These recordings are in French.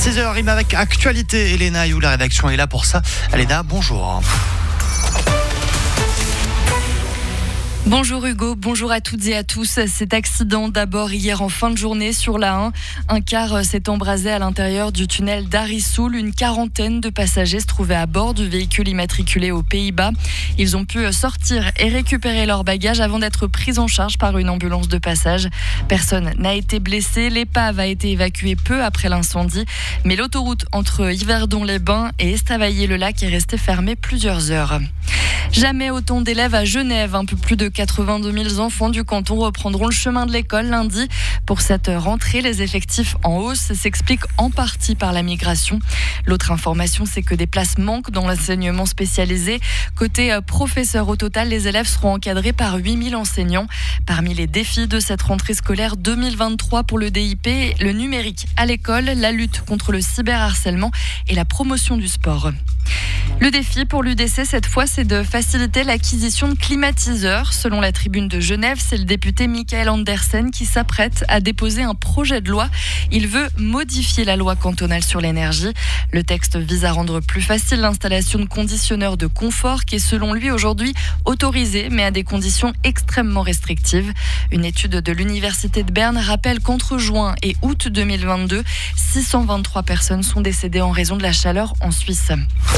6h, rime avec actualité. Elena You, la rédaction est là pour ça. Elena, bonjour. Bonjour Hugo, bonjour à toutes et à tous. Cet accident d'abord hier en fin de journée sur la 1. Un car s'est embrasé à l'intérieur du tunnel d'Arissoul. Une quarantaine de passagers se trouvaient à bord du véhicule immatriculé aux Pays-Bas. Ils ont pu sortir et récupérer leurs bagages avant d'être pris en charge par une ambulance de passage. Personne n'a été blessé. L'épave a été évacuée peu après l'incendie. Mais l'autoroute entre Yverdon-les-Bains et Estavayer-le-Lac est restée fermée plusieurs heures. Jamais autant d'élèves à Genève. Un peu plus de 82 000 enfants du canton reprendront le chemin de l'école lundi. Pour cette rentrée, les effectifs en hausse s'expliquent en partie par la migration. L'autre information, c'est que des places manquent dans l'enseignement spécialisé. Côté professeurs, au total, les élèves seront encadrés par 8 000 enseignants. Parmi les défis de cette rentrée scolaire 2023 pour le DIP, le numérique à l'école, la lutte contre le cyberharcèlement et la promotion du sport. Le défi pour l'UDC cette fois, c'est de faciliter l'acquisition de climatiseurs. Selon la Tribune de Genève, c'est le député Michael Andersen qui s'apprête à déposer un projet de loi. Il veut modifier la loi cantonale sur l'énergie. Le texte vise à rendre plus facile l'installation de conditionneurs de confort qui est selon lui aujourd'hui autorisé, mais à des conditions extrêmement restrictives. Une étude de l'Université de Berne rappelle qu'entre juin et août 2022, 623 personnes sont décédées en raison de la chaleur en Suisse.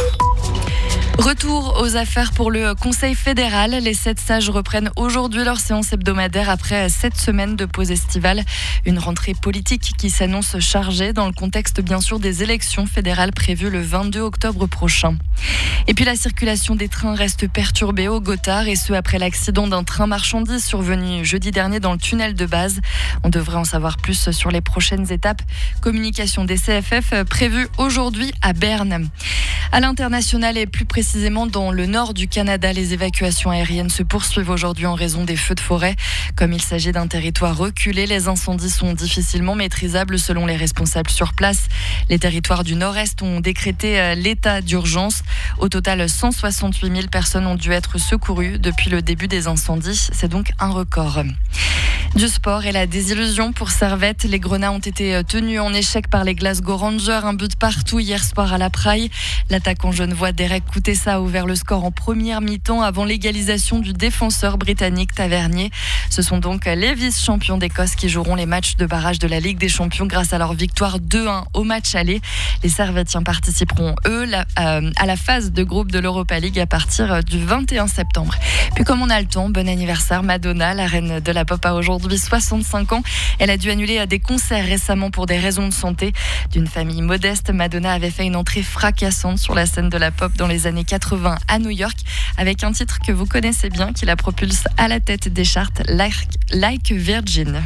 Retour aux affaires pour le Conseil fédéral. Les 7 sages reprennent aujourd'hui leur séance hebdomadaire après 7 semaines de pause estivale. Une rentrée politique qui s'annonce chargée dans le contexte bien sûr des élections fédérales prévues le 22 octobre prochain. Et puis la circulation des trains reste perturbée au Gothard et ce après l'accident d'un train marchandises survenu jeudi dernier dans le tunnel de base. On devrait en savoir plus sur les prochaines étapes. Communication des CFF prévue aujourd'hui à Berne. À l'international et plus précisément dans le nord du Canada, les évacuations aériennes se poursuivent aujourd'hui en raison des feux de forêt. Comme il s'agit d'un territoire reculé, les incendies sont difficilement maîtrisables selon les responsables sur place. Les territoires du nord-est ont décrété l'état d'urgence. Au total, 168 000 personnes ont dû être secourues depuis le début des incendies. C'est donc un record. Du sport et la désillusion pour Servette. Les Grenats ont été tenus en échec par les Glasgow Rangers. Un but partout hier soir à la Praille. L'attaquant genevois Derek Coutessa a ouvert le score en première mi-temps avant l'égalisation du défenseur britannique Tavernier. Ce sont donc les vice-champions d'Écosse qui joueront les matchs de barrage de la Ligue des Champions grâce à leur victoire 2-1 au match aller. Les Servettiens participeront, eux, à la phase de groupe de l'Europa League à partir du 21 septembre. Puis comme on a le temps, bon anniversaire Madonna, la reine de la pop a aujourd'hui 65 ans. Elle a dû annuler des concerts récemment pour des raisons de santé. D'une famille modeste, Madonna avait fait une entrée fracassante sur la scène de la pop dans les années 80 à New York avec un titre que vous connaissez bien qui la propulse à la tête des charts, Like Virgin.